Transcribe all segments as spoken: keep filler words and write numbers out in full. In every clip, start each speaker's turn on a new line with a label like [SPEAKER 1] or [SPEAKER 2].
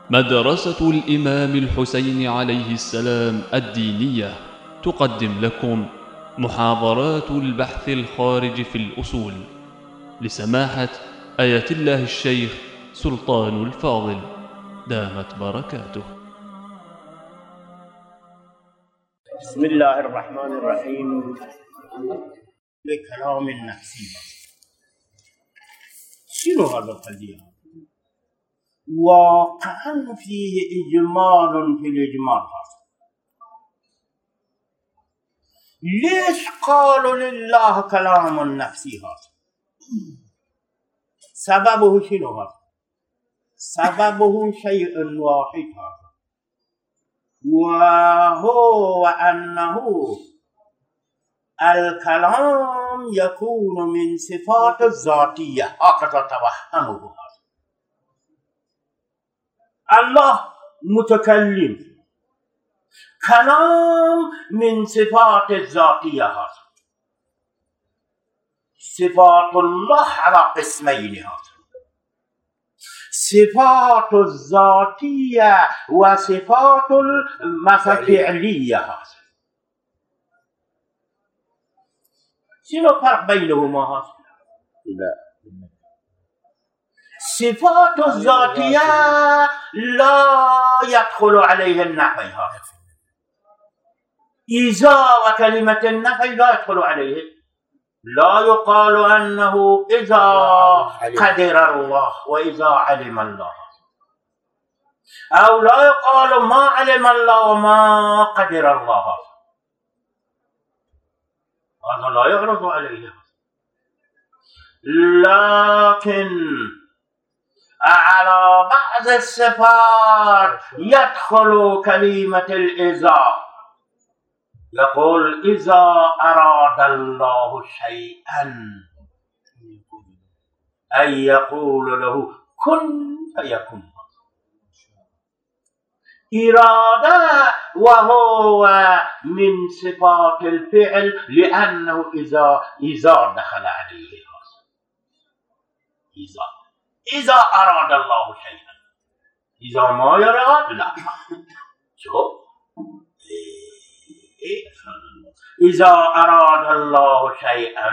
[SPEAKER 1] مدرسة الإمام الحسين عليه السلام الدينية تقدم لكم محاضرات البحث الخارج في الأصول لسماحة آية الله الشيخ سلطان الفاضل دامت بركاته.
[SPEAKER 2] بسم الله الرحمن الرحيم. بكلام النفسي شنو هذا القضية؟ واقعا فيه إجمال في الإجمال هذا. ليش قالوا لله كلام النفسي هذا؟ سببه شنو هذا؟ سببه شيء واحد هذا، وهو أنه الكلام يكون من صفات الذاتية، هكذا توهمه هذا. الله متكلم، كلام من صفات الذاتية هذا. صفات الله على قسمين هذا، صفات الذاتية وصفات الفعلية هذا. شنو فرق بينهما هذا؟ لا، صفات الذاتية لا يدخل عليه النفي هذا. إذا وكلمة النفي لا يدخل عليه، لا يقال أنه إذا قدر الله وإذا علم الله، أو لا يقال ما علم الله وما قدر الله، هذا لا يعرض عليه. لكن على بعض الصفات يدخل كلمة الإذا، يقول إذا أراد الله شيئا أن يقول له كن فيكون. إرادة وهو من صفات الفعل، لأنه إذا إذا دخل عليه إذا إذا أراد الله شيئا، إذا ما يراد لا. شوف، إذا أراد الله شيئا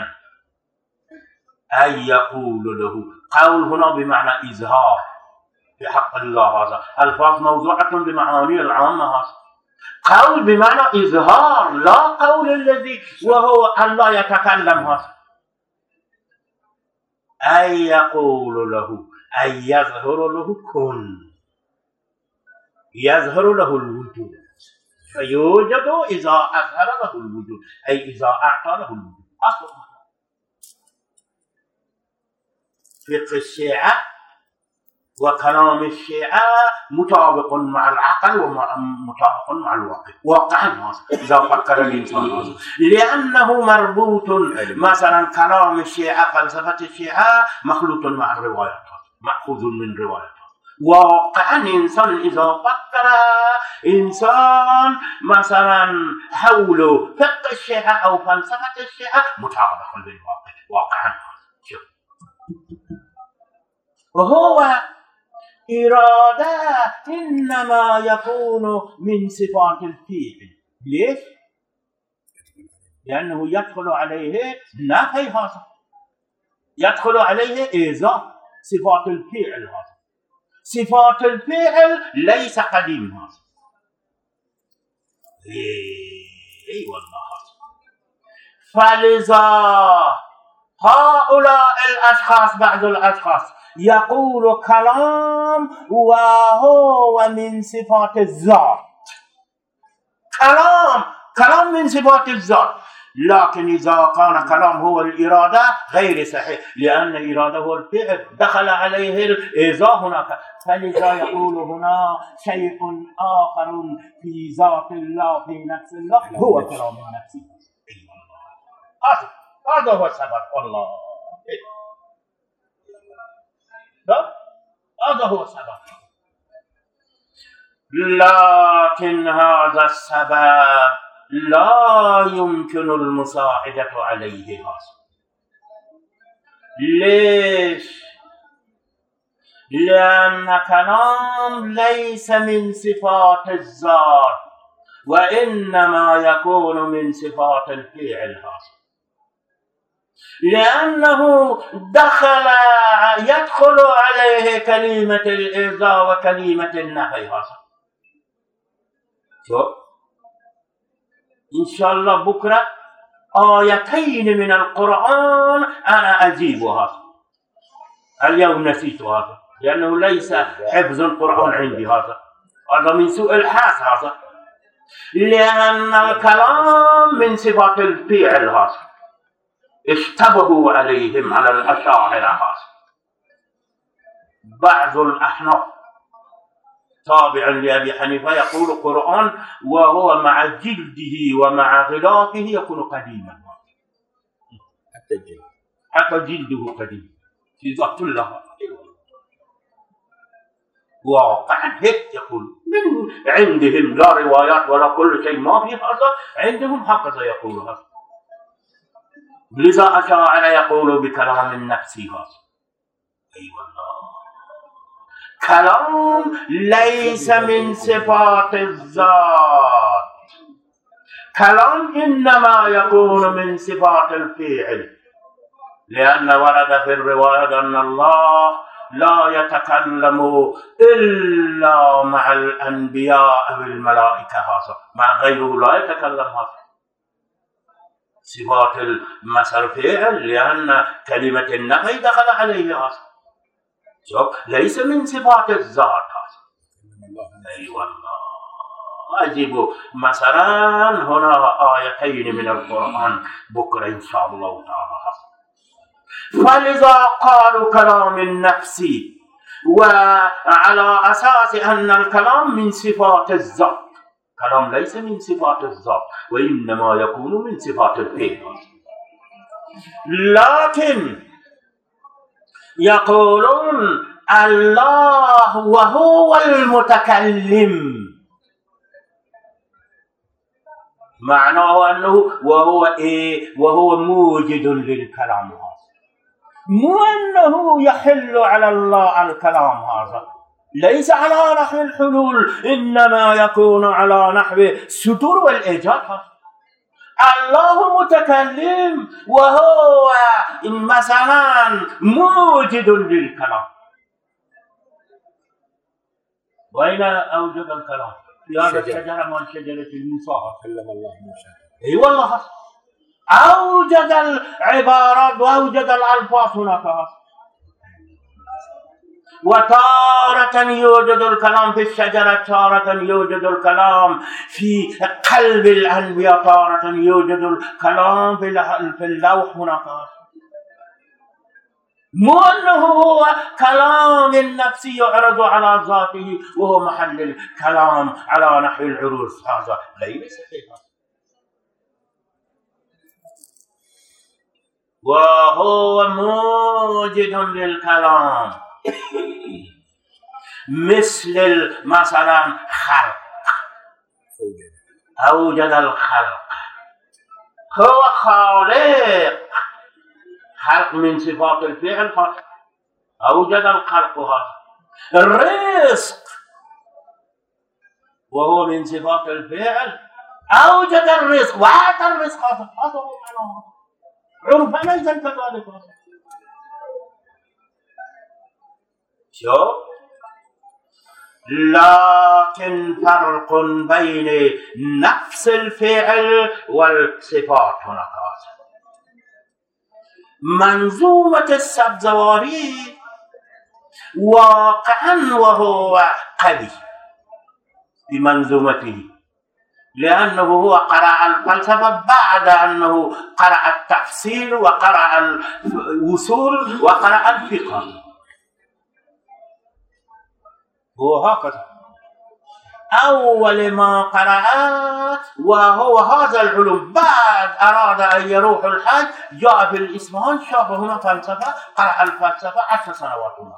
[SPEAKER 2] أن يقول له. قول هنا بمعنى إظهار في حق الله، هذا الفاظ موضوعة بمعاني العامة. هذا قول بمعنى إظهار، لا قول الذي وهو أن لا يتكلم. هذا أن يقول له، أن يظهر له كن، يظهر له الوجود، فيوجد إذا أظهر له الوجود، أي إذا أعطى له الوجود. أصلا فقه الشيعة وكلام الشيعة مطابق مع العقل ومطابق مع الواقع. واقعا إذا فكر الإنسان، لأنه مربوط. مثلا كلام الشيعة، فلسفة الشيعة مخلوط مع الروايات، مأخوذ من روايات. واقعا إنسان إذا فكر إنسان مثلا حول فقه الشيعة أو فلسفة الشيعة مطابق للواقع. واقعا شوف، وهو إرادة إنما يكون من صفات الفعل. ليش؟ لأنه يدخل عليه نفي، هذا يدخل عليه إيذاء. صفات الفعل هذا، صفات الفعل ليس قديم هذا. إي والله هذا. فلذا هؤلاء الأشخاص، بعض الأشخاص يقول كلام وهو من صفات الذات. كلام كلام من صفات الذات، لكن إذا كان كلام هو الإرادة غير صحيح، لأن الإرادة هو الفعل، دخل عليه الإيذاء هناك. فلذا يقول هنا شيء آخر في ذات الله، في نفس الله، هو كلام النفسي. هذا هو السبب. والله هذا هو السبب. لكن هذا السبب لا يمكن المساعدة عليه. هذا ليش؟ لأن كلام ليس من صفات الذات، وإنما يكون من صفات الفعل، لأنه دخل يدخل عليه كلمة الإرضاء وكلمة النفي. إن شاء الله بكرة آيتين من القرآن أنا أجيبها، اليوم نسيت هذا لأنه ليس حفظ القرآن عندي، هذا هذا من سوء الحظ، هذا لأن الكلام من صفات الفعل، هذا اشتبهوا عليهم على الأشاعرة. هذا بعض الأحناف تابع لأبي حنيفة يقول القرآن وهو مع جلده ومع غلافه يكون قديما، حتى جلده حتى جلده قديم في ذات الله. واقعا هيك يقول من عندهم، لا روايات ولا كل شيء، ما في هذا عندهم هكذا يقول هذا. لذا أشاعرة يقول بكلام النفس هذا. أي والله كلام ليس من صفات الذات، كلام إنما يكون من صفات الفعل، لأن ورد في الرواية أن الله لا يتكلم إلا مع الأنبياء والملائكة، هذا مع غيره لا يتكلم. هذا صفات المثل فعل، لأن كلمة النفي دخل عليه، هذا ليس من صفات الذات. أي والله أجيب مثلا هنا آيتين من القرآن بكرة إن شاء الله تعالى. فلذا قالوا كلام النفس، وعلى أساس أن الكلام من صفات الذات، كلام ليس من صفات الذات وإنما يكون من صفات الفعل. لكن يقولون الله وهو المتكلم، معناه أنه وهو إيه وهو موجد للكلام، هذا مو أنه يحل على الله الكلام، هذا ليس على نحو الحلول، إنما يكون على نحو الصدور والإيجاد. هذا الله متكلم وهو مثلا موجد للكلام. وأين أوجد الكلام؟ في هذا الشجرة من شجرة المصاحة كلم الله موسى. أي والله أوجد العبارات وأوجد الألفاظ هناك، وتارة يوجد الكلام في الشجرة، تارة يوجد الكلام في قلب الأنبياء، تارة يوجد الكلام في اللوح هناك. مو أنه هو كلام النفس يعرض على ذاته وهو محل الكلام على نحو العروس، هذا ليس صحيح. وهو موجد للكلام، مثل مثلا خلق، أوجد الخلق، هو خالق، خلق من صفات الفعل، أوجد الخلق. هذا الرزق وهو من صفات الفعل، أوجد الرزق وأعطى الرزق، هذا هو معناه عرفا ليس كذلك. شوف، لكن فرق بين نفس الفعل والصفات هناك. منظومة السبزواري واقعا وهو قوي بمنظومته، لأنه هو قرأ الفلسفة بعد أنه قرأ التفسير وقرأ الوصول وقرأ الفقه، هو هكذا أول ما قرأ وهو هذا العلوم. بعد أراد أن يروح الحج جاء في الإسمان شاف هنا فلسفة، قرأ الفلسفة عشر سنوات هنا.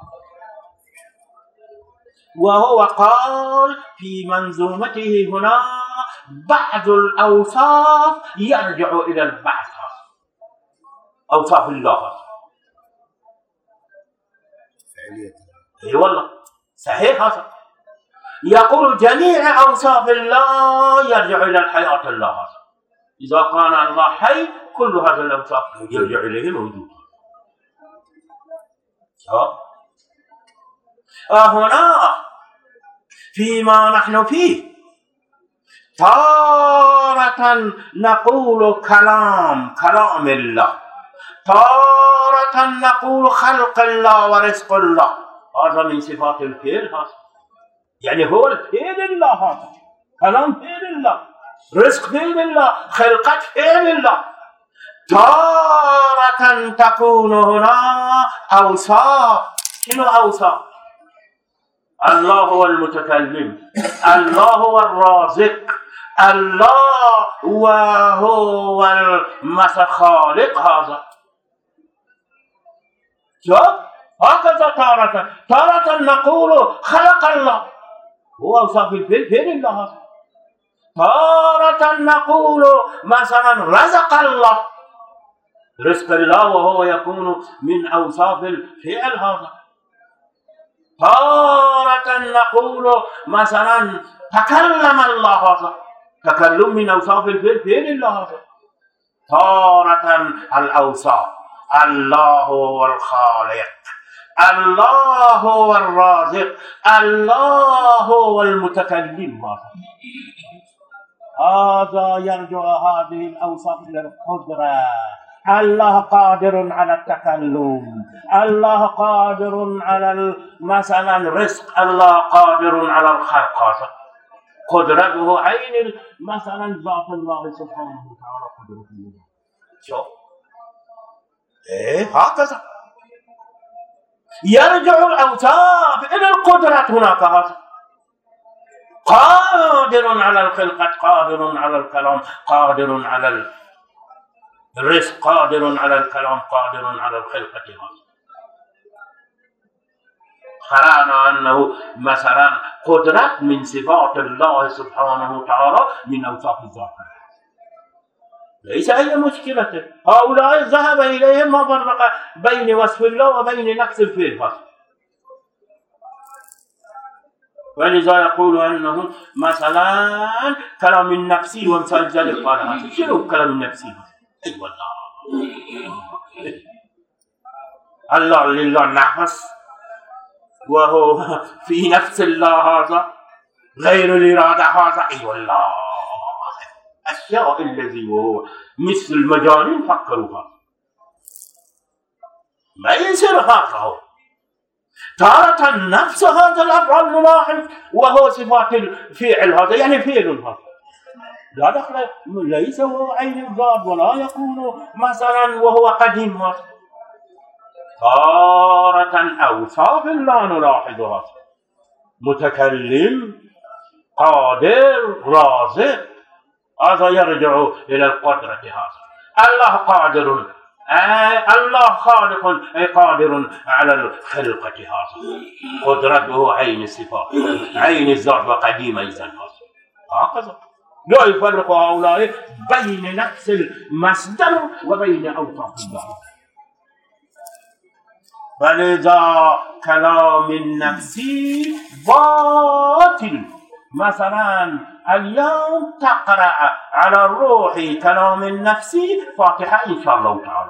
[SPEAKER 2] وهو قال في منظومته هنا بعض الأوصاف يرجع إلى البعث، أوصاف الله اي والله صحيح هذا. يقول جميع اوصاف الله يرجع الى الحياه الله هذا. اذا كان الله حي كل هذه الاوصاف يرجع اليه الوجود. هنا فيما نحن فيه تارة نقول كلام كلام الله، تارة نقول خلق الله ورزق الله. هذا من صفات الفعل هذا، يعني هو الفعل الله هذا، كلام فعل الله، رزق فعل الله، خلقة فعل الله. تارة تكون هنا أوصاف. شنو أوصاف؟ الله هو المتكلم، الله هو الرازق، الله وهو المثل خالق. هذا شوف هكذا. تارة تارة نقول خلق الله، هو أوصاف الفعل فعل الله. تارة نقول مثلا رزق الله، رزق الله وهو يكون من أوصاف الفعل هذا. تارة نقول مثلا تكلم الله، هذا تكلم من أوصاف الفعل فعل الله هذا. تارة الأوصاف الله هو الخالق، الله هو الرازق، الله هو المتكلم. هذا هذا يرجع هذه الأوصاف إلى القدرة. الله قادر على التكلم، الله قادر على مثلا الرزق، الله قادر على الخلق. هذا قدرته عين مثلا ذات الله سبحانه وتعالى قدرة الله. شوف ايه هكذا يرجع الأوصاف إلى القدرة. هناك هذا قادر على الخلقة، قادر على الكلام، قادر على الرزق، قادر على الكلام، قادر على الخلقة. هذا قرأنا أنه مثلا قدرة من صفات الله سبحانه وتعالى من أوصاف الذات، ليس أي مشكلة. هؤلاء ذهب إليهم ما فرق بين وصف الله وبين نفس الفعل. هذا ولذا يقول أنه مثلا كلام النفسي ومثال ذلك. قال هذا شنو كلام النفسي؟ أي أيوة الله الله لله نفس وهو في نفس الله، هذا غير الإرادة. هذا أي أيوة الله الشيء الذي وهو مثل المجانين فكروها، ما يصير. هذا هو تارة النفس، هذا الأفعال نلاحظ وهو صفات الفعل. هذا يعني فعل، هذا لا دخل، ليس هو عين الذات ولا يكون مثلا وهو قديم. هذا تارة أوصاف لا نلاحظها، متكلم، قادر، رازق. هذا يرجع إلى القدرة. هذا الله قادر، آه الله خالق، أي قادر على الخلقة. هذا قدرته عين الصفات، عين الذات وقديم أيضا. هكذا لا يفرق هؤلاء بين نفس المصدر وبين أوصاف الله. فلذا كلام النفسي باطل. مثلا اليوم تقرأ على الروح كلام النفسي فاتحة إن شاء الله تعالى،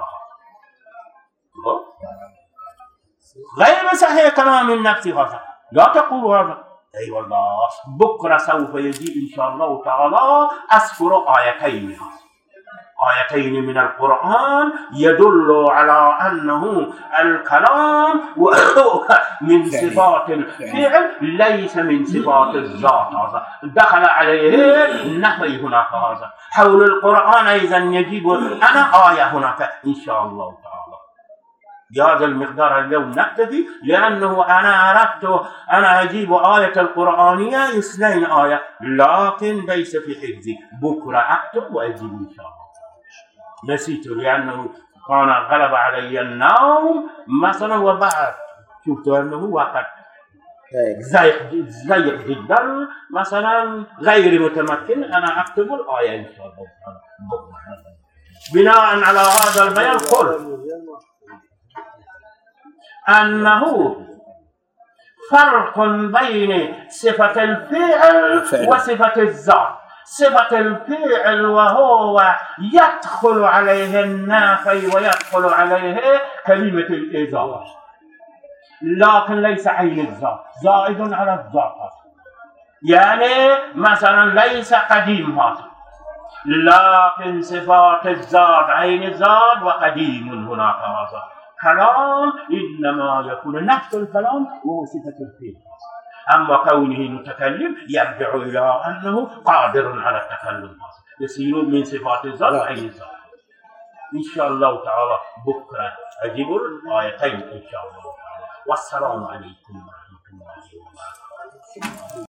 [SPEAKER 2] غير صحيح كلام النفسي. هذا لا تقول هذا. أي أيوة والله بكرة سوف يجي إن شاء الله تعالى أسفر آيتين، آيتين من القرآن يدل على أنه الكلام من صفات الفعل ليس من صفات الذات. هذا دخل عليه النفي هناك. هذا حول القرآن أيضا يجيب أنا آية هناك إن شاء الله تعالى. بهذا المقدار اليوم نكتفي، لأنه أنا أردت أنا أجيب آية القرآنية اثنين آية، لكن ليس في حفظي. بكرة أكتب وأجيب إن شاء الله. نسيت لأنه كان غلب علي النوم مثلا، وبعد شفت أنه وقت زيق زيق جدا مثلا غير متمكن. أنا أكتب الآية إن شاء الله بناء على هذا البيان. قل أنه فرق بين صفة الفعل وصفة الذات. صفة الفعل وهو يدخل عليه النافي ويدخل عليه كلمة الإزالة، لكن ليس عين الذات، زائد على الذات. يعني مثلا ليس قديم هذا، لكن صفات الذات عين الذات وقديم هناك. هذا كلام إنما يكون نفس الكلام وهو صفة الفعل، أما كونه متكلم يرجع إلى أنه قادر على التكلم، يصير من صفات الذات وعين الذات. إن شاء الله تعالى بكرة أجيب الآيتين إن شاء الله تعالى. والسلام عليكم ورحمة الله وبركاته.